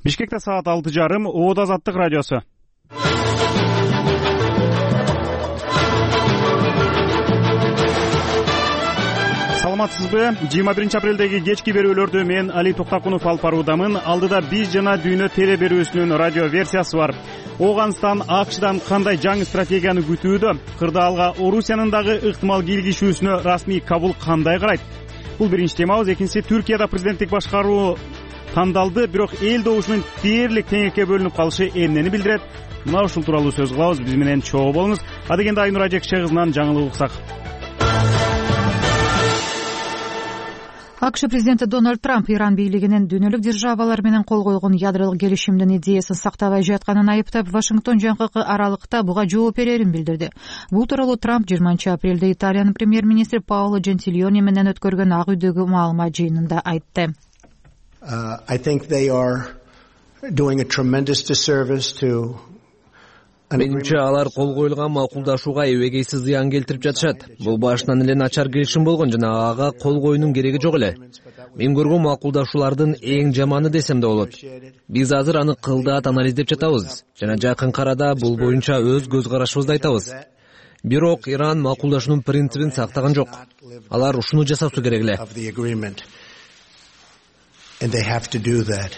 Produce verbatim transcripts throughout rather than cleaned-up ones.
Бишкекте саат алты жарым, Оод Азаттык радиосу. Саламатсызбы? жыйырма биринчи апрелдеги кечки берүүлөрдү мен Али Токтакунов алып баруудамын. Алдыда биз жана дүйнө теле берүүсүнүн радио версиясы бар. Оганстан АКШдан кандай жаңы стратегияны күтүүдө? Кырдаалга Орусиянын дагы ыктымал киргишүүсүнө расмий Кабул кандай карайт? Бул биринчи темабыз. Экинчиси, Түркияда президенттик башкаруу тандалды, бирок эл добушунун дээрлик теңекке бөлүнүп калышы эмнени билдирет? Мына ушул тууралуу сөз кылабыз. Биз менен чогуу болуңуз. А дегенде Айнур Ажекше кызынан жаңылык уксак. АКШ президенти Дональд Трамп Иран бийлигинин дүйнөлүк державалар менен кол койгон ядролук келишимдин идеясын сактабай жатканын айыптап, Вашингтон жакынкы аралыкта буга жооп берерин билдирди. Бул тууралуу Трамп жыйырманчы апрелде Италиянын премьер-министри Паоло Джентилиони менен өткөргөн Ак үйдөгү маалымат жыйынында айтты. Uh, I think they are doing a tremendous disservice to Менимче алар кол коюлган макулдашууга эбегейсиз зыян келтирип жатышат. Бул башынан эле начар келишим болгон жана ага кол коюунун кереги жок эле. Мен көргөн макулдашуулардын эң жаманы десем да болот. Биз азыр аны кылдаат анализдеп жатабыз жана жакынкы арада бул боюнча өз көз карашыбызды айтабыз. Бирок Иран макулдашуунун принцибин сактаган жок. Алар ушуну жасашы керек эле. And they have to do that.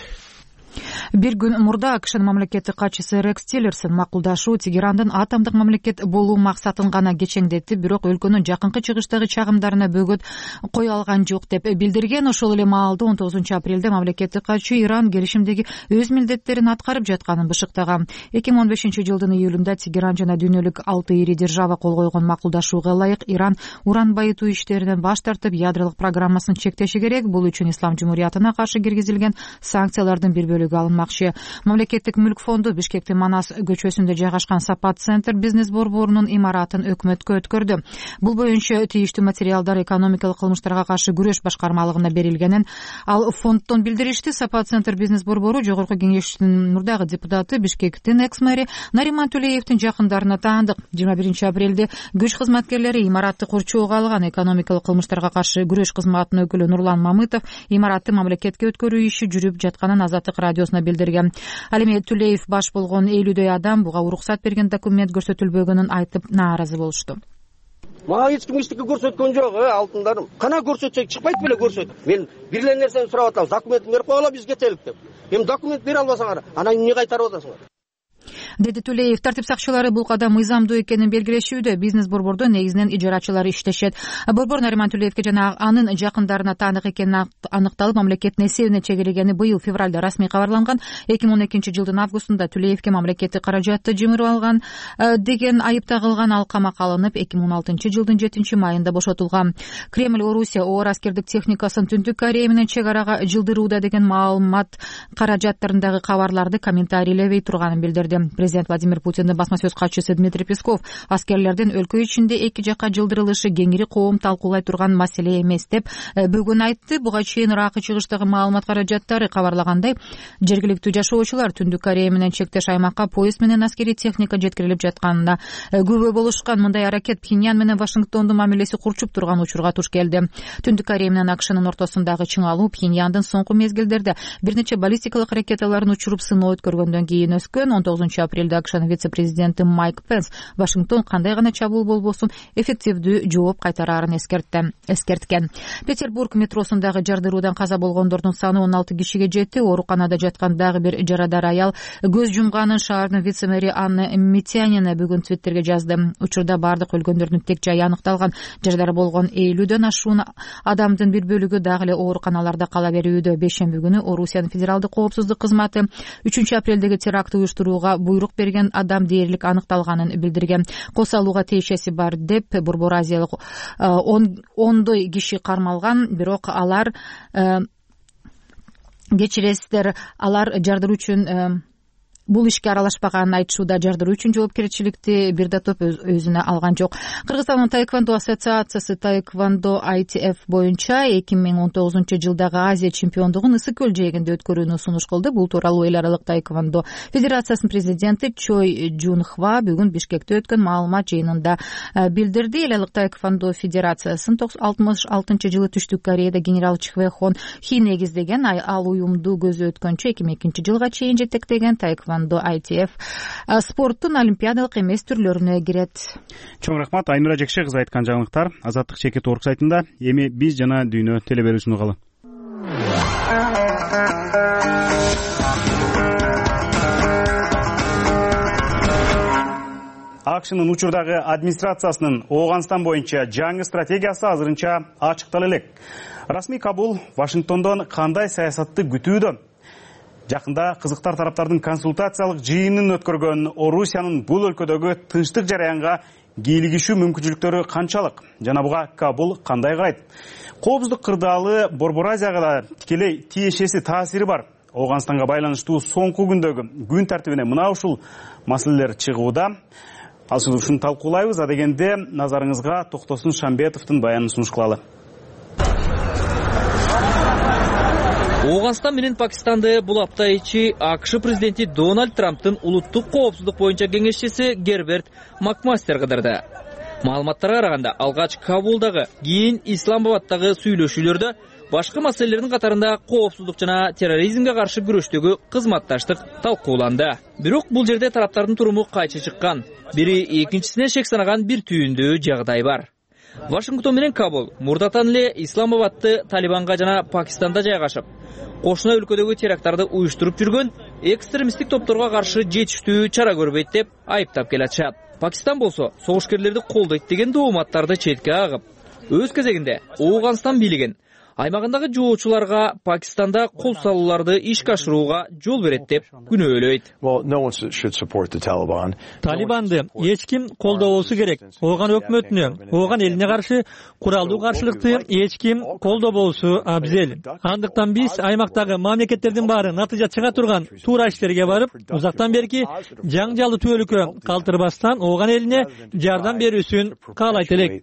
Бир күн мурда АКШнын мамлекеттик катчысы Рекс Тиллерсон макулдашуу Тегерандын атомдук мамлекет болуу максатын гана кечеңдетти, бирок өлкөнүн жакынкы чыгыштагы чагымдарына бөгөт кое алган жок деп билдирген. Ошол эле маалда он тогузунчу апрелде мамлекеттик катчы Иран келишимдеги өз милдеттерин аткарып жатканын бышыктаган. эки миң он бешинчи жылдын июлунда Тегеран жана дүйнөлүк алты ири держава кол койгон макулдашууга ылайык Иран уран байытуу иштеринен баш тартып, ядролук программасын чектеши керек. Бул үчүн Ислам Жумуриятына каршы киргизилген санкциялардын бир бөлүгү алынмакчы. Мамлекеттик мүлк фонду Бишкектин Манас көчөсүндө жайгашкан Сапат центр бизнес борборунун имаратын өкмөткө өткөрдү. Бул боюнча тийиштүү материалдар экономикалык кылмыштарга каршы күрөш башкармалыгына берилгенин ал фонддон билдиришти. Сапат центр бизнес борбору жогорку кеңештин мурдагы депутаты, Бишкектин экс-мэри Нариман Тулеевдин жакындарына таандык. жыйырма биринчи апрелде күч кызматкерлери имаратты курчоого алган. Экономикалык кылмыштарга каршы күрөш кызматынын өкүлү Нурлан Мамытов имаратты мамлекетке өткөрүү иши жүрүп жатканын Азаттык радиосуна билдирген. Ал эми Тулеев баш болгон элүүдөй адам буга уруксат берген документ көрсөтүлбөгөнүн айтып нааразы болушту. Мага эч ким эчтеке көрсөткөн жок, э, алтындарым. Кана көрсөтсөк чыкпайт беле көрсөт. Мен бир эле нерсени сурап атам, документин берип койгула, биз кетелик деп. Эми документ бере албасаңар, анан эмне кайтарып атасыңар? Деди Тулеев. Тартип сакчылары бул кадам мыйзамдуу экенин белгилешүүдө. Бизнес борбордо негизинен ижарачылар иштешет. Борбор Нариман Тулеевге жана анын жакындарына таандык экени аныкталып, мамлекеттин эсебине чегилгени быйыл февралда расмий кабарланган. эки миң он экинчи жылдын августунда Тулеевге мамлекеттик каражатты жымырып алган деген айып тагылган. Ал камакка алынып, эки миң он алтынчы жылдын жетинчи майында бошотулган. Кремль Орусия оор аскердик техникасын Түндүк Корея менен чек арага жылдырууда деген маалымат каражаттарындагы кабарларды комментарийлебей турганын билдирди. Президент Владимир Путиндин басма сөз катчысы Дмитрий Песков аскерлердин өлкө ичинде эки жакка жылдырылышы кеңири коом талкуулай турган маселе эмес деп бүгүн айтты. Буга чейин Иракы чыгыштагы маалымат каражаттары кабарлагандай, жергиликтүү жашоочулар Түндүк Корея менен чектеш аймакка поезд менен аскерий техника жеткирилип жатканына күбө болушкан. Мындай аракет Пхеньян менен Вашингтондун мамилеси курчуп турган учурга туш келди. Түндүк Корея менен АКШнын ортосундагы чыңалуу Пхеньяндын соңку мезгилдерде бир нече баллистикалык ракеталарын учуруп сыноо өткөргөндөн кийин өскөн. он тогузунчу апрелде АКШнын вице-президенти Майк Пенс Вашингтон кандай гана чабуул болбосун эффективдүү жооп кайтарарын эскертти. эскерткен. Петербург метросундагы жардыруудан каза болгондордун саны он алты кишиге жетти. Ооруканада жаткан дагы бир жарадар аял көз жумганын шаардын вице-мэри Анна Митянина бүгүн Твиттерге жазды. Учурда бардык өлгөндөрдүн тек жайы аныкталган. Жарадар болгон элүүдөн ашуун адамдын бир бөлүгү дагы эле ооруканаларда кала берүүдө. Бейшемби күнү Орусиянын федералдык коопсуздук кызматы үчүнчү апрелдеги теракт уюштурууга буйрук берген адам дээрлик аныкталганын билдирген. Кол салууга тиешеси бар деп Борбор Азиялык ондой киши кармалган, бирок алар кечиресиздер, алар жардыруу үчүн бул ишке аралашпаганын айтышууда. Жардыруу үчүн жоопкерчиликти бир да топ өзүнө алган жок. Кыргызстандын таэквондо ассоциациясы таэквондо ай ти эф боюнча эки миң он тогузунчу жылдагы Азия чемпиондугун Ысык көл жээгинде өткөрүүнү сунуш кылды. Бул тууралуу эл аралык таэквондо федерациясынын президенти Чой Жунхва бүгүн Бишкекте өткөн маалымат жыйынында билдирди. Эл аралык таэквондо федерациясынын алтымыш алтынчы жылы Түштүк Кореяда генерал Чхве Хон Хи негиздеген ал уюмду көзү өткөнчө эки миң экинчи жылга чейин жетектеген таэквондо ай ти эф спорттун олимпиадалык эмес түрлөрүнө кирет. Чоң рахмат. Айнура Жекше кызы айткан жаңылыктар Азаттык чекит орг сайтында. Эми биз жана дүйнө телеберүүсүн угалы. АКШнын учурдагы администрациясынын Ооганстан боюнча жаңы стратегиясы азырынча ачыктала элек. Расмий Кабул Вашингтондон кандай саясатты күтүүдө? Жакында кызыктар тараптардын консультациялык жыйынын өткөргөн Орусиянын бул өлкөдөгү тынчтык жараянга кийлигишүү мүмкүнчүлүктөрү канчалык? Жана буга Кабул кандай карайт? Коопсуздук кырдаалы Борбор Азияга да тикелей тиешеси таасири бар. Ооганстанга байланыштуу соңку күндөгү күн тартибине мына ушул маселелер чыгууда. Ушуну талкуулайбыз. Адегенде назарыңызга Токтосун Шамбетовдун баянын сунуш кылалы. Ооганстан менен Пакистанды бул апта ичи АКШ президенти Дональд Трамптын улуттук коопсуздук боюнча кеңешчиси Герберт Макмастер кыдырды. Маалыматтарга караганда, алгач Кабулдагы, кийин Исламабадтагы сүйлөшүүлөрдө башка маселелердин катарында коопсуздук жана терроризмге каршы күрөштөгү кызматташтык талкууланды. Бирок бул жерде тараптардын туруму кайчы чыккан. Бири экинчисине шек санаган бир түйүндүү жагдай бар. Вашингтон менен Кабул мурдатан эле Исламабадты Талибанга жана Пакистанда жайгашып, кошуна өлкөдөгү теракттарды уюштуруп жүргөн экстремисттик топторго каршы жетиштүү чара көрбөйт деп айыптап келатышат. Пакистан болсо согушкерлерди колдойт деген дооматтарды четке агып, өз кезегинде Ооганстан бийлигин аймагындагы жоочуларга Пакистанда кол салууларды ишке ашырууга жол берет деп күнөөлөйт. Талибанды эч ким колдобосу керек. Ооган өкмөтүнө, ооган элине каршы куралдуу каршылыкты эч ким колдобосу абзел. Андыктан биз аймактагы мамлекеттердин баары натыйжа чыга турган туура иштерге барып, узактан берки жаңжалды түбөлүккө калтырбастан ооган элине жардам берүүсүн каалайт элек.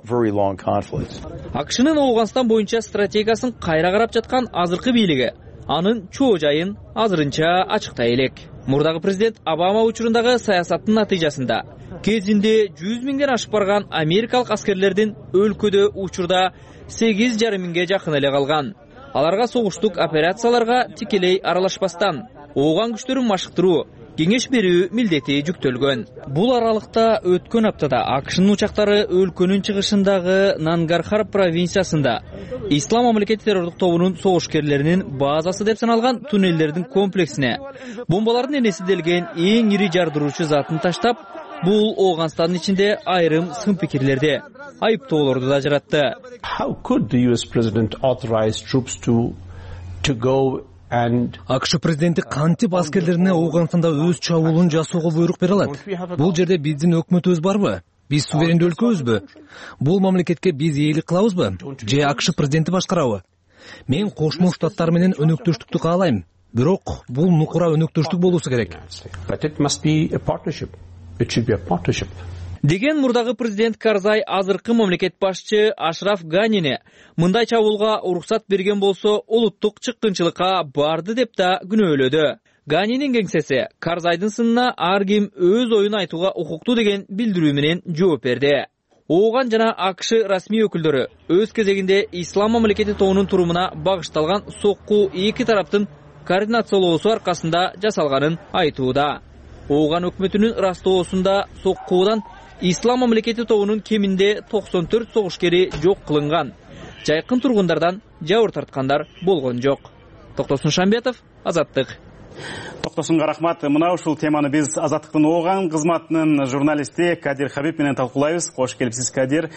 АКШнын Ооганстан боюнча стратегиясын кайра карап жаткан азыркы бийлиги анын чоо жайын азырынча ачыктай элек. Мурдагы президент Обама учурундагы саясаттын натыйжасында кезинде жүз миңден ашып барган америкалык аскерлердин өлкөдө учурда сегиз жарым миңге жакын эле калган. Аларга согуштук операцияларга тикелей аралашпастан ооган күчтөрүн машыктыруу, кеңеш берүү милдети жүктөлгөн. Бул аралыкта өткөн аптада АКШнын учактары өлкөнүн чыгышындагы Нангархар провинциясында Ислам мамлекети террордук тобунун согушкерлеринин базасы деп саналган туннелдердин комплексине бомбалардын энесиделген эң ири жардыруучу затын таштап, бул Ооганстандын ичинде айрым сын пикирлерди, айыптоолорду да жаратты. How could the U S president authorize troops to to go АКШ президенти кантип аскерлерине Ооганстанда өз чабуулун жасоого буйрук бере алат? Бул жерде биздин өкмөтүбүз барбы? Биз суверендүү өлкөбүзбү? Бул мамлекетке биз ээлик кылабызбы? Же АКШ президенти башкарабы? Мен Кошмо Штаттар менен өнөктөштүктү каалайм. Бирок бул нукура өнөктөштүк болуусу керек. But it must be a partnership. It should be a partnership. Деген мурдагы президент Карзай азыркы мамлекет башчы Ашраф Ганине мындай чабуулга уруксат берген болсо улуттук чыккынчылыкка барды деп да күнөөлөдү. Ганинин кеңсеси Карзайдын сынына ар ким өз оюн айтууга укуктуу деген билдирүү менен жооп берди. Ооган жана АКШ расмий өкүлдөрү өз кезегинде Ислам мамлекети тобунун турумуна багышталган сокку эки тараптын координациялоосу аркасында жасалганын айтууда. Ооган өкмөтүнүн растоосунда соккуудан Ислам мамлекети тобунун кеминде токсон төрт согушкери жок кылынган. Жайкын тургундардан жабыр тарткандар болгон жок. Токтосун Шамбетов, Азаттык. Токтосунга рахмат. Мына ушул теманы биз Азаттыктын Ооган кызматынын журналисти Кадир Хабиб менен талкуулайбыз. Кош келипсиз, Кадир.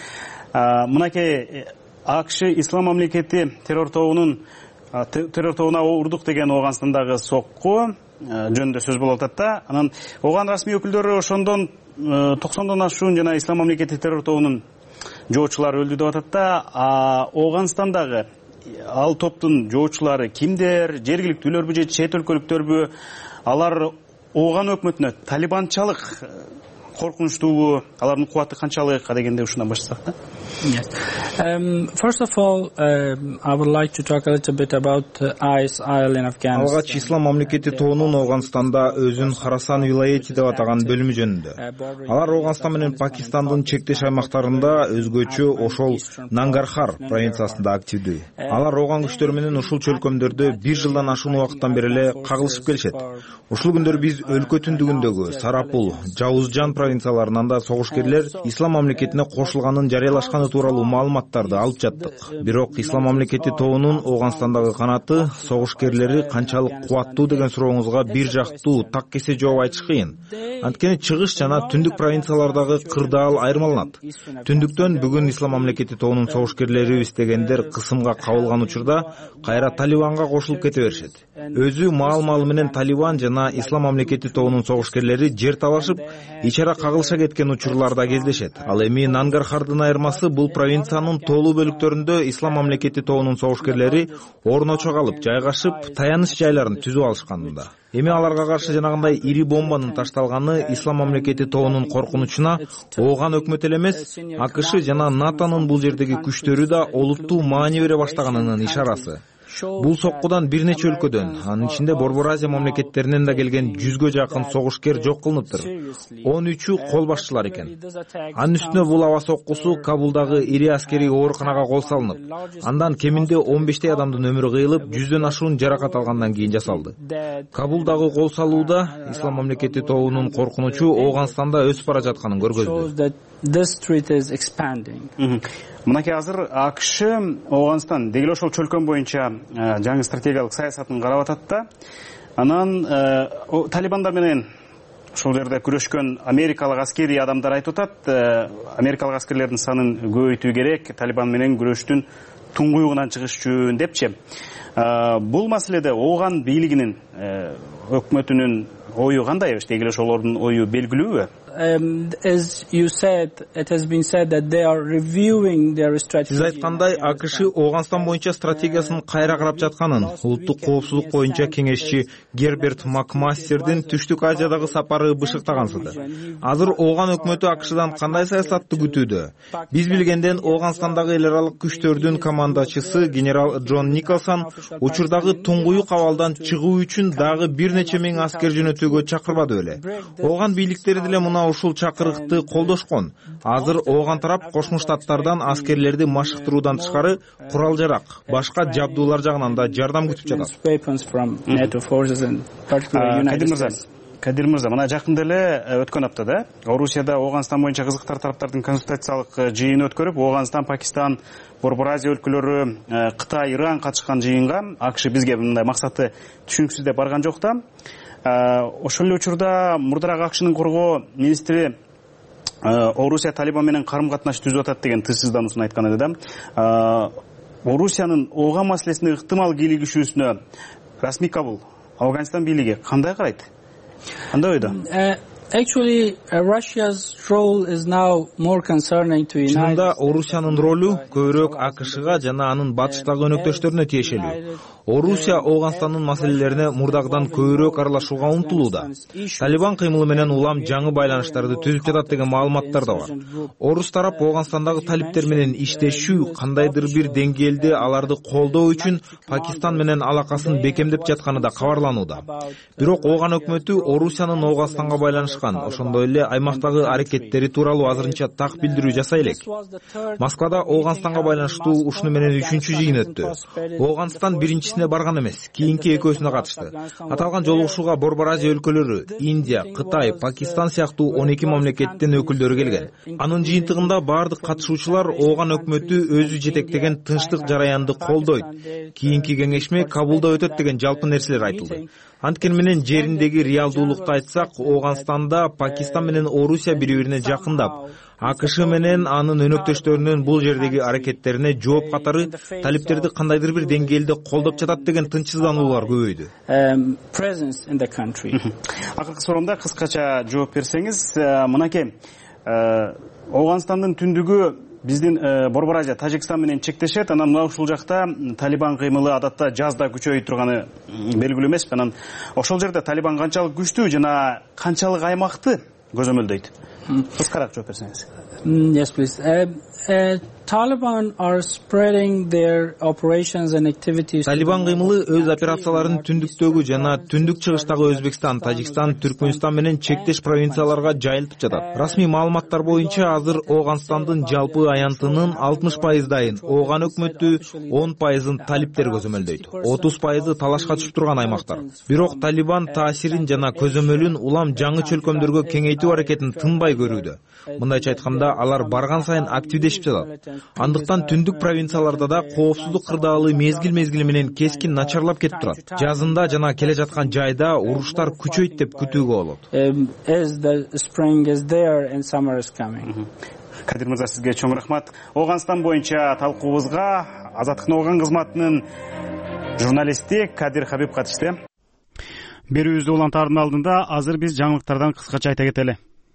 Мынакей АКШ Ислам мамлекети террор тобунун террор тобуна урдук деген Ооганстандагы сокку жөнүндө сөз болуп атат да. Анан Ооган расмий өкүлдөрү ошондон токсондон ашуун жана Ислам мамлекети террор тобунун жоочулары өлдү деп атат да. А Ооганстандагы ал топтун жоочулары кимдер? Жергиликтүүлөрбү же чет өлкөлүктөрбү? Алар ооган өкмөтүнө талибанчалык коркунучтуубу, алардын кубаты канчалык дегенде ушундан баштасак да. Yes. Um, first of all, um, I would like to talk a little bit about uh, I S I L in Afghanistan. Алгач ислам мамлекети тоонун Оогунстанда өзүн Харасан вилайети деп атаган бөлүмү жөнүндө. Алар Оогунстан менен Пакистандын чектеш аймактарында өзгөчө ошол Нангархар провинциясында активдүү. Алар Ооган күчтөрү менен ушул чөлкөмдөрдө бир жылдан ашуун убакыттан бери эле кагылышып келишет. Ушул күндөр биз өлкө түндүгүндөгү Сарапул, Жауызжан провинцияларынан да согушкерлер ислам мамлекетине кошулганын жарыялашканы тууралуу маалыматтарды алып жаттык. Бирок ислам мамлекети тоонун Оогунстандагы канаты согушкерлери канчалык кубаттуу деген сурооңузга бир жактуу так кесе жооп айтыш кыйын. Анткени чыгыш жана түндүк провинциялардагы кырдаал айырмаланат. Түндүктөн бүгүн ислам мамлекети тоонун согушкерлерибиз дегендер кысымга кабылган учурда кайра Талибанга кошулуп кете беришет. Өзү маал-маалы менен Талибан жана ислам мамлекети тоонун согушкерлери жер талашып, ичара кагылыша кеткен учурларда кездешет. Ал эми Нангархардын айырмасы бул провинциянын тоолуу бөлүктөрүндө ислам мамлекети тоонун согушкерлери орночо калып, жайгашып, таяныч жайларын түзүп алышканында. Эми аларга каршы жанагындай ири бомбанын ташталганы ислам мамлекети тоонун коркунучуна Ооган өкмөтү эле эмес, АКШ жана НАТОнун бул жердеги күчтөрү да олуттуу маани бере баштаганынын ишарасы. Бул соккудан бир нече өлкөдөн, анын ичинде Борбор Азия мамлекеттеринен да келген жүзгө жакын согушкер жок кылыныптыр. он үчү кол башчылар экен. Анын үстүнө бул аба соккусу Кабулдагы ири аскерий ооруканага кол салынып, андан кеминде он бештей адамдын өмүрү кыйылып, жүздөн ашуун жаракат алгандан кийин жасалды. Кабулдагы кол салууда ислам мамлекети тоонун коркунучу Оогунстанда өсүп бара жатканын көргөздү. This threat is expanding. Мынакей азыр АКШ Оогунстан деги эле ошол чөлкөн боюнча жаңы стратегиялык саясатын карап атат да. Анан талибандар менен ошол жерде күрөшкөн америкалык аскерий адамдар айтып атат, америкалык аскерлердин санын көбөйтүү керек, талибан менен күрөштүн туңгуюгунан чыгыш үчүн депчи. Бул маселеде Ооган бийлигинин өкмөтүнүн ою кандай? Деги эле ошолордун ою белгилүүбү? Um, as you said, it has been said that they are reviewing their strategy. Сиз айткандай, АКШ Оогунстан боюнча стратегиясын кайра карап жатканын улуттук коопсуздук боюнча кеңешчи Герберт Макмастердин Түштүк Азиядагы сапары бышыктагансыды. Азыр Ооган өкмөтү АКШдан кандай саясатты күтүүдө? Биз билгенден Оогунстандагы эл аралык күчтөрдүн командачысы генерал Джон Николсон учурдагы туңгуюк абалдан чыгуу үчүн дагы бир нече миң аскер жөнөтүүгө чакырбады беле. Ооган бийликтери деле муна ушул чакырыкты колдошкон. Азыр Ооган тарап Кошмо Штаттардан аскерлерди машыктыруудан тышкары курал жарак, башка жабдуулар жагынан да жардам күтүп жатат. Кадир мырза, мына жакында эле өткөн аптада Орусияда Оогунстан боюнча кызыктар тараптардын консультациялык жыйыны өткөрүп, Оогунстан, Пакистан, Борбор Азия өлкөлөрү, Кытай, Иран катышкан жыйынга АКШ бизге мындай максаты түшүнүксүз деп барган жок да. Ошол эле учурда мурдараак АКШнын коргоо министри Орусия Талибан менен карым-катнаш түзүп атат деген тыйсыздануусун айткан эди да. Орусиянын Ооган маселесине ыктымал кийлигишүүсүнө расмий Кабул, Афганистан бийлиги кандай карайт? Кандай ойдо? Actually, uh, Russia's role is now more concerning to United States. Чында Орусиянын ролу көбүрөөк АКШга жана анын батыштагы өнөктөштөрүнө тиешелүү. Орусия Оогунстандын маселелерине мурдагыдан көбүрөөк аралашууга умтулууда. Талибан кыймылы менен улам жаңы байланыштарды түзүп жатат деген маалыматтар да бар. Орус тарап Оогунстандагы талиптер менен иштешүү, кандайдыр бир деңгээлде аларды колдоо үчүн Пакистан менен алакасын бекемдеп жатканы да кабарланууда. Бирок Ооган өкмөтү Орусиянын Оогунстанга байланышкан, ошондой эле аймактагы аракеттери тууралуу азырынча так билдирүү жасай элек. Москвада Оогунстанга байланыштуу ушуну менен үчүнчү жыйын өттү. Оогунстан биринчисине барган эмес, кийинки экөөсүнө катышты. Аталган жолугушууга Борбор Азия өлкөлөрү, Индия, Кытай, Пакистан сыяктуу он эки мамлекеттин өкүлдөрү келген. Анын жыйынтыгында бардык катышуучулар Ооган өкмөтү өзү жетектеген тынчтык жараянды колдойт. Кийинки кеңешме Кабулда өтөт деген жалпы нерселер айтылды. Анткени менен жериндеги реалдуулукту айтсак, Оогунстанда Пакистан менен Орусия бири-бирине жакындап, АКШ менен анын өнөктөштөрүнүн бул жердеги аракеттерине жооп катары талиптерди кандайдыр бир деңгээлде колдоп жатат деген тынчсыздануулар көбөйдү. Акыркы суроомда кыскача жооп берсеңиз, мынакей Оогунстандын түндүгү биздин Борбор Азия Тажикстан менен чектешет. Анан мына ушул жакта Талибан кыймылы адатта жазда күчөйүп турганы белгилүү эмеспи. Анан ошол жерде Талибан канчалык күчтүү жана канчалык аймакты көзөмөлдөйт? Кыскараак жооп берсеңиз. Yes, please. Uh, uh, Taliban are spreading their operations and activities. Талибан кыймылы өз операцияларын түндүктөгү жана түндүк чыгыштагы Өзбекстан, Тажикстан, Түркмөнстан менен чектеш провинцияларга жайылтып жатат. Расмий маалыматтар боюнча азыр Ооганстандын жалпы аянтынын алтымыш пайыздайын Ооган өкмөтү, он пайызын талиптер көзөмөлдөйт. отуз пайызы талашка түшүп турган аймактар. Бирок Талибан таасирин жана көзөмөлүн улам жаңы чөлкөмдөргө кеңейтүү аракетин тынбай көрүүдө. Мындайча айтканда, алар барган сайын активдешип жатат. Андыктан түндүк провинцияларда да коопсуздук кырдаалы мезгил-мезгили менен кескин начарлап кетип турат. Жазында жана келе жаткан жайда уруштар күчөйт деп күтүүгө болот. Кадир мырза, сизге чоң рахмат. Ооганстан боюнча талкуубузга Азаттыктын Ооган кызматынын журналисти Кадир Хабиб катышты. Берүүбүздү улантаардын алдында азыр биз жаңылыктардан кыскача айта кетели.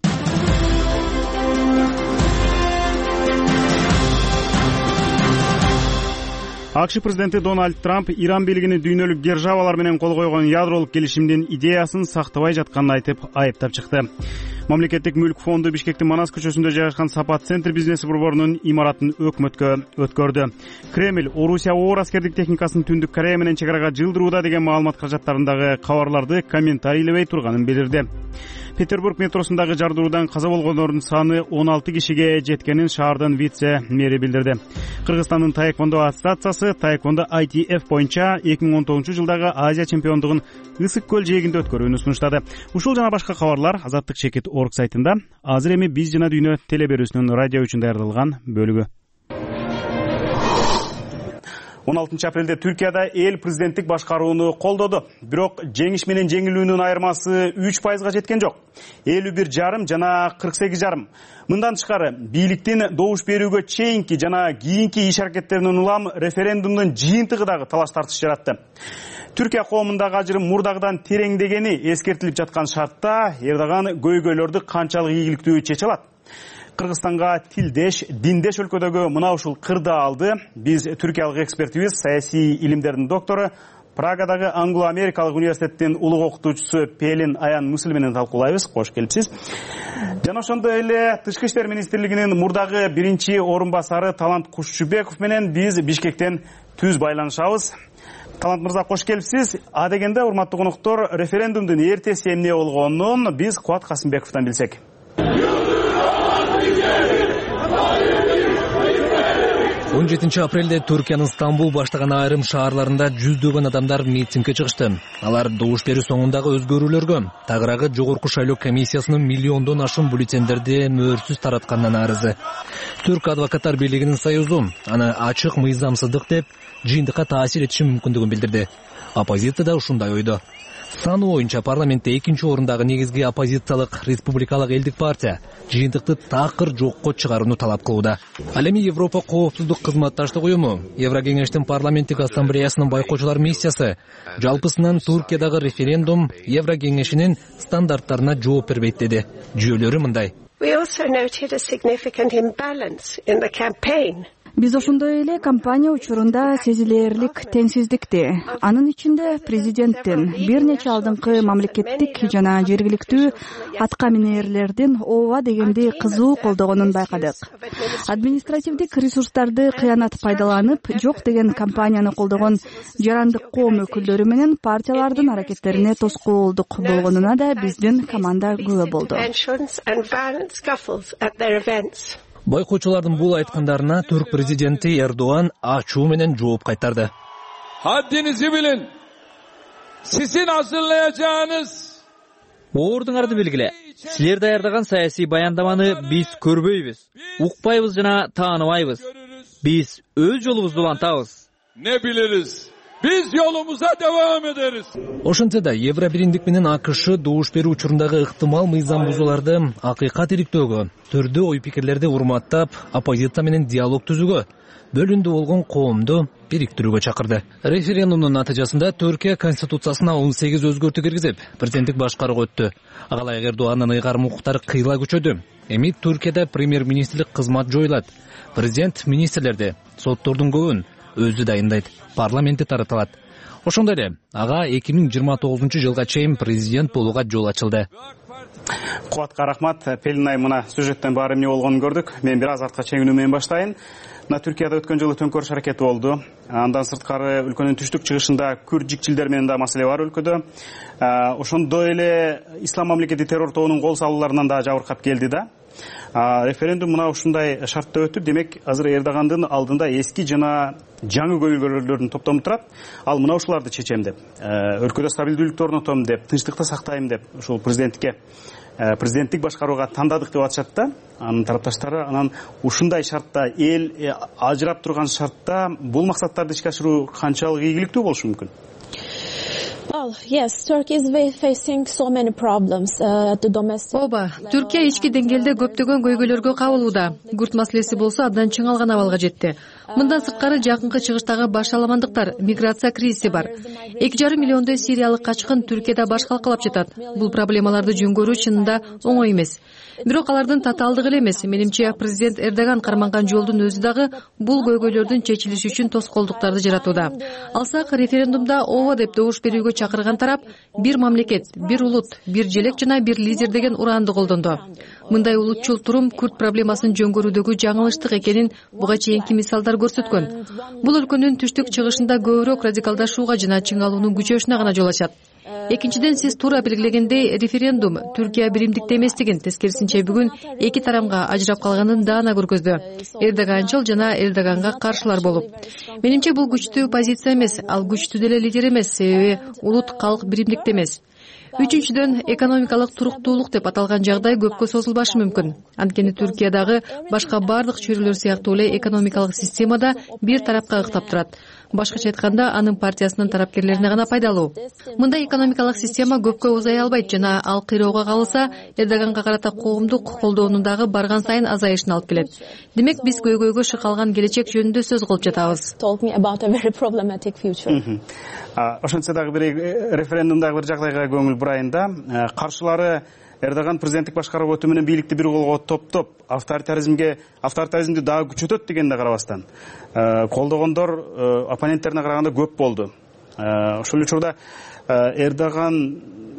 АКШ президенти Дональд Трамп Иран бийлигини дүйнөлүк державалар менен кол койгон ядролук келишимдин идеясын сактабай жатканын айтып айыптап чыкты. Мамлекеттик мүлк фонду Бишкектин Манас көчөсүндө жайгашкан Сапат центр бизнес борборунун имаратын өкмөткө өткөрдү. Кремль Орусия оор аскердик техникасын Түндүк Корея менен чегарага жылдырууда деген маалымат каражаттарындагы кабарларды комментарийлебей турганын билдирди. Петербург метросундагы жардыруудан каза болгондордун саны он алты кишиге жеткенин шаардын вице-мэри билдирди. Кыргызстандын таэквондо ассоциациясы таэквондо ай ти эф боюнча эки миң он тогузунчу жылдагы Азия чемпиондугун Ысык көл жээгинде өткөрүүнү сунуштады. Ушул жана башка кабарлар Азаттык чекит точка орг сайтында. Азыр эми биз жана дүйнө телеберүүсүнүн радио үчүн даярдалган бөлүгү. он алтынчы апрелде Түркияда эл президенттик башкарууну колдоду. Бирок жеңиш менен жеңилүүнүн айырмасы үч пайызга жеткен жок. элүү бир жарым жана кырк сегиз жарым. Мындан тышкары бийликтин добуш берүүгө чейинки жана кийинки иш аракеттеринин улам референдумдун жыйынтыгы дагы талаш тартыш жаратты. Түркия коомундагы ажырым мурдагыдан тереңдегени эскертилип жаткан шартта Эрдоган көйгөйлөрдү канчалык ийгиликтүү чече алат? Кыргызстанга тилдеш, диндеш өлкөдөгү мына ушул кырды алды. Биз түркиялык экспертибиз, саясий илимдердин доктору, Прагадагы Англо-Америкалык университеттин улуг окутуучусу Пелин Аян Мусул менен талкуулайбыз. Кош келипсиз. Жана ошондой эле Тышкы иштер министрлигинин мурдагы биринчи орун басары Талант Кушчубеков менен биз Бишкектен түз байланышабыз. Талант мырза, кош келипсиз. А дегенде, урматтуу коноктор, референдумдун эртеси эмне болгонун биз Кубат Касымбековдон билсек. он жетинчи апрелде Түркиянын Стамбул баштаган айрым шаарларында жүздөгөн адамдар митингге чыгышты. Алар добуш берүү соңундагы өзгөрүүлөргө, тагыраагы жогорку шайлоо комиссиясынын миллиондон ашуун бюллетендерди мөөрсүз таратканына нааразы. Түрк адвокаттар бийлигинин союзу аны ачык мыйзамсыздык деп жыйынтыкка таасир этиши мүмкүндүгүн билдирди. Оппозиция да ушундай ойдо. Саны боюнча парламентте экинчи орундагы негизги оппозициялык республикалык элдик партия жыйынтыкты такыр жокко чыгарууну талап кылууда. Ал эми Европа коопсуздук кызматташтык уюму, Еврокеңештин парламенттик ассамблеясынын байкоочулар миссиясы жалпысынан Туркиядагы референдум Еврокеңешинин стандарттарына жооп бербейт деди. Жүйөлөрү мындай. Биз ошондой эле кампания учурунда сезилээрлик теңсиздикти, анын ичинде президенттин бир нече алдыңкы мамлекеттик жана жергиликтүү атка минээрлердин ооба дегенди кызуу колдогонун байкадык. Административдик ресурстарды кыянат пайдаланып, жок деген кампанияны колдогон жарандык коом өкүлдөрү менен партиялардын аракеттерине тоскоолдук болгонуна да биздин команда күбө болду. Байкоочулардын бул айткандарына Түрк президенти Эрдоган ачуу менен жооп кайтарды. Haddinizi bilin. Sizin hazırlayacağınız Оордуңарды белгиле. Силер даярдаган саясий баяндаманы биз көрбөйбүз, укпайбыз жана тааныбайбыз. Биз өз жолубузду улантабыз. Ne biliriz? Biz yolumuza devam ederiz. Ошентсе да Евро биримдик менен АКШ добуш берүү учурундагы ыктымал мыйзам бузууларды акыйкат иликтөөгө, түрдүү ой пикирлерди урматтап, оппозиция менен диалог түзүүгө, бөлүндү болгон коомду бириктирүүгө чакырды. Референдумдун натыйжасында Түркия конституциясына он сегиз өзгөртүү киргизип, президенттик башкарууга өттү. Ага ылайык Эрдогандын ыйгарым укуктары кыйла күчөдү. Эми Түркияда премьер-министрлик кызмат жоюлат. Президент министрлерди, соттордун көбүн өзү дайындайт, парламентти таратылат. Ошондой эле ага эки миң жыйырма тогузунчу жылга чейин президент болууга жол ачылды. Кубатка рахмат. Пелинай мына сюжеттен баары эмне болгонун көрдүк. Мен бир аз артка чегинүү менен баштайын. Мына Түркияда өткөн жылы төңкөрүш аракети болду. Андан сырткары өлкөнүн түштүк чыгышында күрд жикчилдер менен да маселе бар өлкөдө. Ошондой эле ислам мамлекети террор тобунун кол салууларынан да жабыркап келди да. Референдум мына ушундай шартта өтүп, демек азыр Эрдогандын алдында эски жана жаңы көйгөйлөрдүн топтому турат. Ал мына ушуларды чечем деп, өлкөдө стабилдүүлүктү орнотом деп, тынчтыкты сактайм деп, ушул президенттикке президенттик башкарууга тандадык деп атышат да. Анын тарапташтары анан ушундай шартта, эл ажырап турган шартта бул максаттарды ишке ашыруу канчалык ийгиликтүү болушу мүмкүн? Ооба, Түркия ички деңгээлде көптөгөн көйгөйлөргө кабылууда. Күрд маселеси болсо абдан чыңалган абалга жетти. Мындан сырткары жакынкы чыгыштагы башаламандыктар, миграция кризиси бар. эки жарым миллиондой сириялык качкын Түркияда баш калкалап жатат. Бул проблемаларды жөнгөрүү чынында оңой эмес. Бирок алардын татаалдыгы эле эмес. Менимче, президент Эрдоган карманган жолдун өзү дагы бул көйгөйлөрдүн чечилиши үчүн тоскоолдуктарды жаратууда. Алсак, референдумда ооба деп добуш берүүгө чакырган тарап бир мамлекет, бир улут, бир желек жана бир лидер деген ураанды колдонду. Мындай улутчул турум күрд проблемасын жөнгөрүүдөгү жаңылыштык экенин буга чейинки мисалдар көрсөткөн. Бул өлкөнүн түштүк чыгышында көбүрөөк радикалдашууга жана чыңалуунун күчөшүнө гана жол ачат. Экинчиден, сиз туура белгилегендей, референдум Түркия биримдикте эместигин, тескерисинче бүгүн эки тарамга ажырап калганын даана көргөздү. Эрдоганчыл жана Эрдоганга каршылар болуп. Менимче бул күчтүү позиция эмес, ал күчтүү деле лидер эмес, себеби улут калк биримдикте эмес. Үчүнчүдөн, экономикалык туруктуулук деп аталган жагдай көпкө созулбашы мүмкүн. Анткени Түркиядагы башка бардык чөйрөлөр сыяктуу эле экономикалык системада бир тарапка ыктап турат. Башкача айтканда, анын партиясынын тарапкерлерине гана пайдалуу. Мындай экономикалык система көпкө узай албайт жана ал кыйроого калса, Эрдоганга карата коомдук колдоонун дагы барган сайын азайышына алып келет. Демек, биз көйгөйгө шыкалган келечек жөнүндө сөз кылып жатабыз. Ошентсе дагы бир референдумдагы бир жагдайга көңүл бурайын да. Каршылары Эрдоган президенттик башкаруу өтүү менен бийликти бир колго топтоп, авторитаризмге, авторитаризмди дагы күчөтөт дегенде карабастан, колдогондор оппоненттерине караганда көп болду. Ошол учурда Эрдоган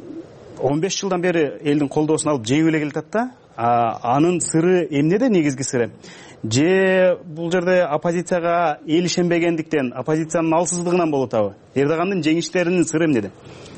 он беш жылдан бери элдин колдоосун алып жейип эле келатат да. Анын сыры эмнеде, негизги сыры? Же бул жерде оппозицияга эл ишенбегендиктен, оппозициянын алсыздыгынан болуп атабы? Эрдогандын жеңиштеринин сыры эмнеде?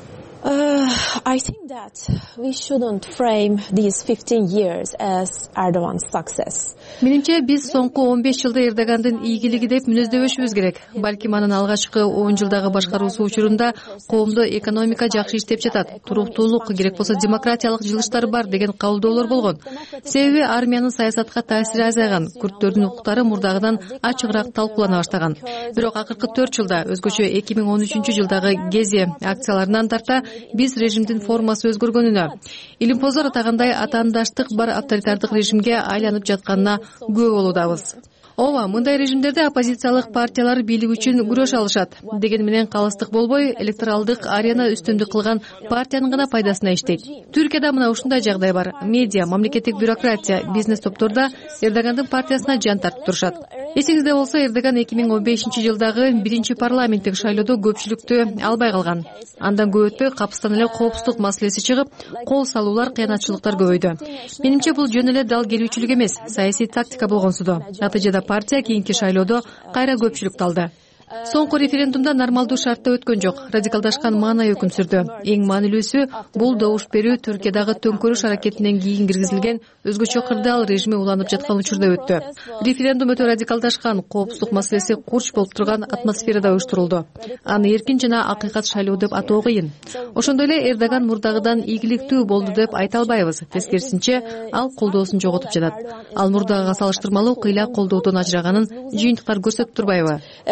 Uh, I think that we shouldn't frame these fifteen years as Erdogan's success. Менимче, биз соңку он беш жылда Эрдогандын ийгилиги деп мүнөздөбөшүбүз керек. Балким анын алгачкы он жылдагы башкаруусу учурунда коомдо экономика жакшы иштеп жатат, туруктуулук, керек болсо демократиялык жылыштар бар деген кабылдоолор болгон. Себеби армиянын саясатка таасири азайган, күрдтөрдүн укуктары мурдагыдан ачыгыраак талкуулана баштаган. Бирок акыркы төрт жылда, өзгөчө эки миң он үчүнчү жылдагы Гези акцияларынан тарта биз режимдин формасы өзгөргөнүнө, илимпоздор атагандай атаандаштык бар авторитардык режимге айланып жатканына күбө болуудабыз. Ооба, мындай режимдерде оппозициялык партиялар бийлик үчүн күрөш алышат. Деген менен калыстык болбой, электоралдык арена үстүмдүк кылган партиянын гана пайдасына иштейт. Түркияда мына ушундай жагдай бар. Медиа, мамлекеттик бюрократия, бизнес топторда Эрдогандын партиясына жан тартып турушат. Эсиңизде болсо, Эрдоган эки миң он бешинчи жылдагы биринчи парламенттик шайлоодо көпчүлүктү албай калган. Андан көп өтпөй капыстан эле коопсуздук маселеси чыгып, кол салуулар, кыянатчылыктар көбөйдү. Менимче, бул жөн эле дал келүүчүлүк эмес, саясий тактика болгонсуду. Натыйжада партия кийинки шайлоодо кайра көпчүлүктү алды. Соңку референдумда нормалдуу шартта өткөн жок, радикалдашкан маанай өкүм сүрдү. Эң маанилүүсү бул добуш берүү Түркиядагы төңкөрүш аракетинен кийин киргизилген өзгөчө кырдаал режими уланып жаткан учурда өттү. Референдум өтө радикалдашкан, коопсуздук маселеси курч болуп турган атмосферада уюштурулду. Аны эркин жана акыйкат шайлоо деп атоо кыйын. Ошондой эле Эрдоган мурдагыдан ийгиликтүү болду деп айта албайбыз. Тескерисинче, ал колдоосун жоготуп жатат. Ал мурдага салыштырмалуу кыйла колдоодон ажыраганын жыйынтыктар көрсөтүп турбайбы?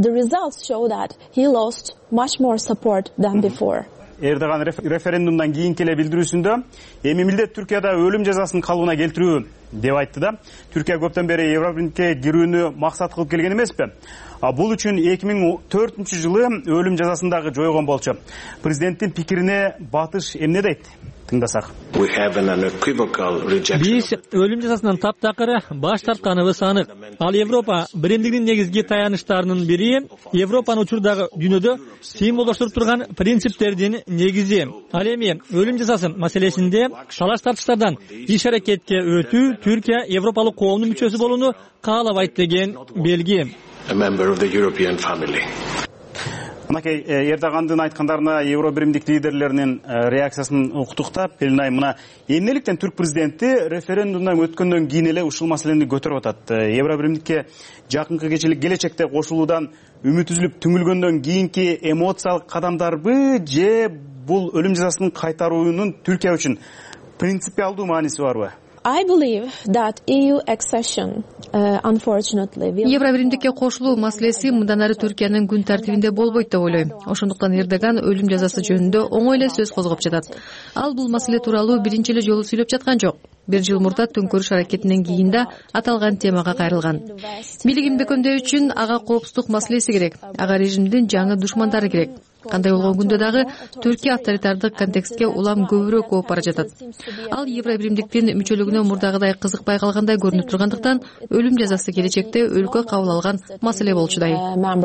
the results show that he lost much more support than before. Эрдоган референдумдан кийинки эле билдирүүсүндө эми милдет Түркияда өлүм жазасын калыбына келтирүү деп айтты да. Түркия көптөн бери Евробирикке кирүүнү максат кылып келген эмеспи? Бул үчүн эки миң төртүнчү жылы өлүм жазасын дагы жойгон болчу. Президенттин пикирине Батыш эмне дейт? Тыңдасак. Биз өлүм жазасынан таптакыр баш тартканыбыз анык. Ал Европа биримдигинин негизги таяныштарынын бири, Европаны учурдагы дүйнөдө символдоштуруп турган принциптердин негизи. Ал эми өлүм жазасын маселесинде талаш тартыштардан иш аракетке өтүү Түркия Европалык коомдун мүчөсү болууну каалабайт деген белги. Мынакей Эрдогандын айткандарына Евробиримдик лидерлеринин реакциясын уктуктап, Пелинай мына эмнеликтен түрк президенти референдумдан өткөндөн кийин эле ушул маселени көтөрүп атат? Евробиримдикке жакынкы келечекте кошулуудан үмүт үзүлүп түңүлгөндөн кийинки эмоциялык кадамдарбы же бул өлүм жазасын кайтаруунун Түркия үчүн принципиалдуу мааниси барбы? I believe that E U accession, uh, unfortunately, will... Евробиримдикке кошулуу маселеси мындан ары Түркиянын күн тартибинде болбойт деп ойлойм. Ошондуктан Эрдоган өлүм жазасы жөнүндө оңой эле сөз козгоп жатат. Ал бул маселе тууралуу биринчи эле жолу сүйлөп жаткан жок. Бир жыл мурда төңкөрүш аракетинен кийин да аталган темага кайрылган. Бийлигин бекемдөө үчүн ага коопсуздук маселеси керек. Ага режимдин жаңы душмандары керек. Кандай болгон күндө дагы Түркия авторитардык контекстке улам көбүрөөк ооп бара жатат. Ал Евробиримдиктин мүчөлүгүнө мурдагыдай кызыкпай калгандай көрүнүп тургандыктан өлүм жазасы келечекте өлкө кабыл алган маселе болчудай.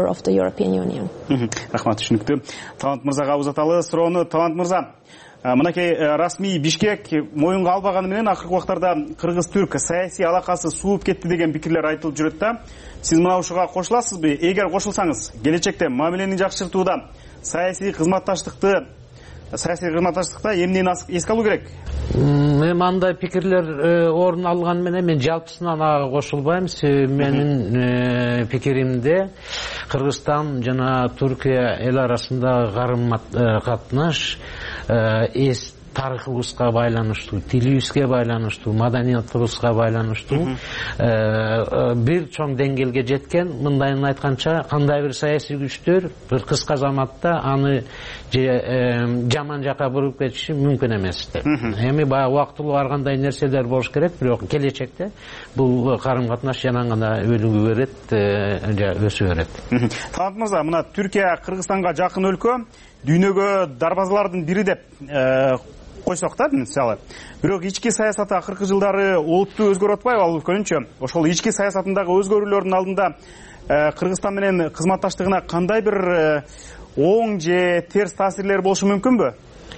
Рахмат, түшүнүктүү. Талант мырзага узаталы суроону. Талант мырза, мынакей расмий Бишкек моюнга албаганы менен акыркы убактарда кыргыз-түрк саясий алакасы сууп кетти деген пикирлер айтылып жүрөт да. Сиз мына ушуга кошуласызбы? Эгер кошулсаңыз, келечекте мамилени жакшыртууда саясий кызматташтыкты саясий кызматташтыкта эмнени эске алуу керек? Эми андай пикирлер орун алган менен мен жалпысынан ага кошулбайм. Менин пикиримде Кыргызстан жана Түркия эл арасында карым катнаш эс тарыхыбызга байланыштуу, тилибизге байланыштуу, маданиятыбызга байланыштуу бир чоң деңгээлге жеткен. Мындайын айтканча, кандай бир саясий күчтөр бир кыска заматта аны жаман жака буруп кетиши мүмкүн эмес. Эми баягы убактылуу аргандай нерселер болуш керек, бирок келечекте бул карым катнаш жана гана өнүгө берет, же өсө берет. Талант мырза, мына Түркия Кыргызстанга жакын өлкө, дүйнөгө дарбазалардын бири деп койсок да, мисалы. Бирок ички саясаты акыркы жылдары олуттуу өзгөрүп атпайбы ал өлкөнүнчө? Ошол ички саясатындагы өзгөрүүлөрдүн алдында Кыргызстан менен кызматташтыгына кандай бир оң же терс таасирлер болушу мүмкүнбү?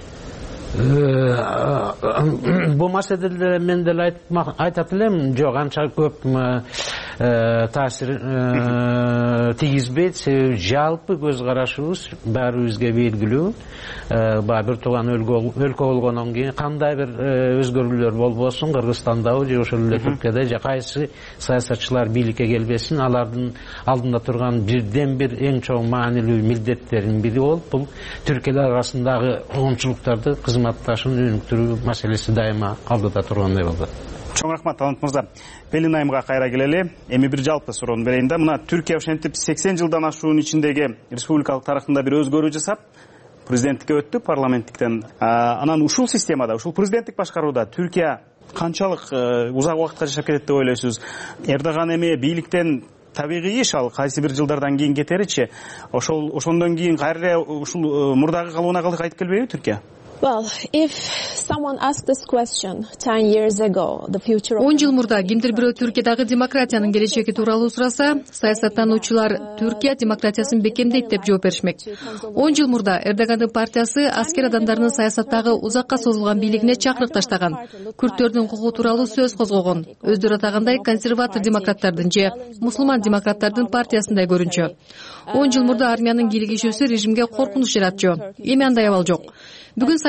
Бул маселеде мен деле айтат элем, жок, анча көп таасир тийгизбейт. Себеби жалпы көз карашыбыз баарыбызга белгилүү. Баягы бир тууган өлкө болгондон кийин кандай бир өзгөрүүлөр болбосун, Кыргызстандабы же ошол эле Түркияда же кайсы саясатчылар бийликке келбесин, алардын алдында турган бирден бир эң чоң маанилүү милдеттердин бири болуп, бул Түркиялар арасындагы коомчулуктарды кызматташын өнүктүрүү маселеси дайыма алдыда тургандай болот. Чоң рахмат, Талант мырза. Пелинайымга кайра келели. Эми бир жалпы суроону берейин да. Мына Түркия ошентип сексен жылдан ашуунун ичиндеги республикалык тарыхында бир өзгөрүү жасап, президенттикке өттү, парламенттиктен. Анан ушул системада, ушул президенттик башкарууда Түркия канчалык узак убакытка жашап кетет деп ойлойсуз? Эрдоган эми бийликтен табигый иш, ал кайсы бир жылдардан кийин кетеричи, ошол ошондон кийин кайра ушул мурдагы калыбына кайтып келбейби Түркия? Well, if someone asked this question ten years ago, the future of... он жыл мурда кимдир бирөө Түркиядагы демократиянын келечеги тууралуу сураса, саясаттануучулар Түркия демократиясын бекемдейт деп жооп беришмек. он жыл мурда Эрдогандын партиясы аскер адамдарынын саясаттагы узакка созулган бийлигине чакырык таштаган, күрттөрдүн укугу тууралуу сөз козгогон, өздөрү атагандай консерватор демократтардын же мусулман демократтардын партиясындай көрүнчү. он жыл мурда армиянын кийлигишүүсү режимге коркунуч жаратчу. Эми андай абал жок. Бүгүн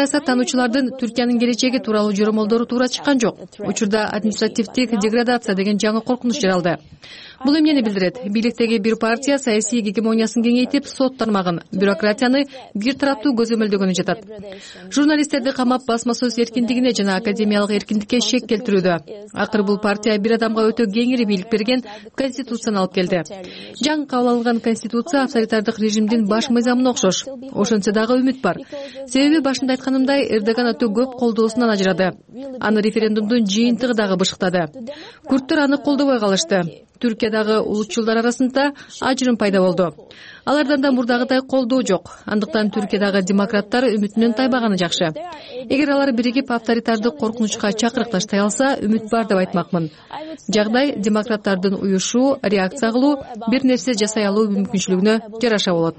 саясаттануучулардын Түркиянын келечеги тууралуу жоромолдору туура чыккан жок. Учурда административдик деградация деген жаңы коркунуч жаралды. Бул эмнени билдирет? Бийликтеги бир партия саясий гегемониясын кеңейтип, сот тармагын, бюрократияны бир тараптуу көзөмөлдөгөнү жатат. Журналисттерди камап басма сөз эркиндигине жана академиялык эркиндикке шек келтирүүдө. Акыры бул партия бир адамга өтө кеңири бийлик берген конституцияны алып келди. Жаңы кабыл алынган конституция авторитардык режимдин баш мыйзамына окшош. Ошентсе дагы үмүт бар. Себеби башында айтканымдай, Эрдоган өтө көп колдоосунан ажырады. Аны референдумдун жыйынтыгы дагы бышыктады. Күрттөр аны колдобой калышты. Түркиядагы улутчулдар арасында ажырым пайда болду. Алардан да мурдагыдай колдоо жок. Андыктан Түркиядагы демократтар үмүтүнөн тайбаганы жакшы. Эгер алар биригип авторитардык коркунучка чакырыкташтай алса, үмүт бар деп айтмакмын. Жагдай демократтардын уюшуу, реакция кылуу, бир нерсе жасай алуу мүмкүнчүлүгүнө жараша болот.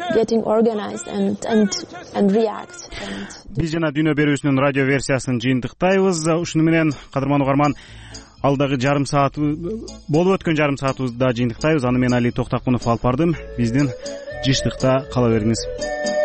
Биз жана Дүйнө берүүсүнүн радио версиясын жыйынтыктайбыз. Ушуну менен кадырман угарман, алдагы жарым саат болуп өткөн жарым саатыбызда жыйынтыктайбыз. Аны мен Али Токтакунов алып бардым. Биздин жыштыкта кала бериңиз.